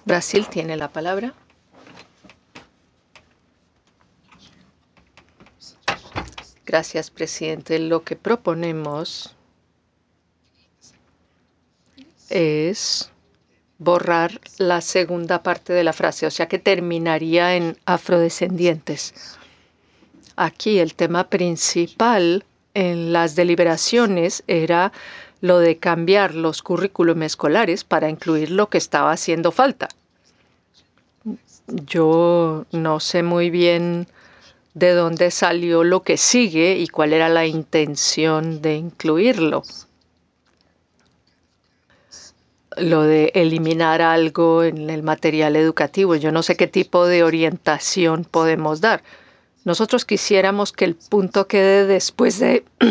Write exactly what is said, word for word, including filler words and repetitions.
Brasil tiene la palabra. Gracias, presidente. Lo que proponemos es borrar la segunda parte de la frase, o sea que terminaría en afrodescendientes. Aquí el tema principal en las deliberaciones era lo de cambiar los currículum escolares para incluir lo que estaba haciendo falta. Yo no sé muy bien de dónde salió lo que sigue y cuál era la intención de incluirlo. Lo de eliminar algo en el material educativo. Yo no sé qué tipo de orientación podemos dar. Nosotros quisiéramos que el punto quede después de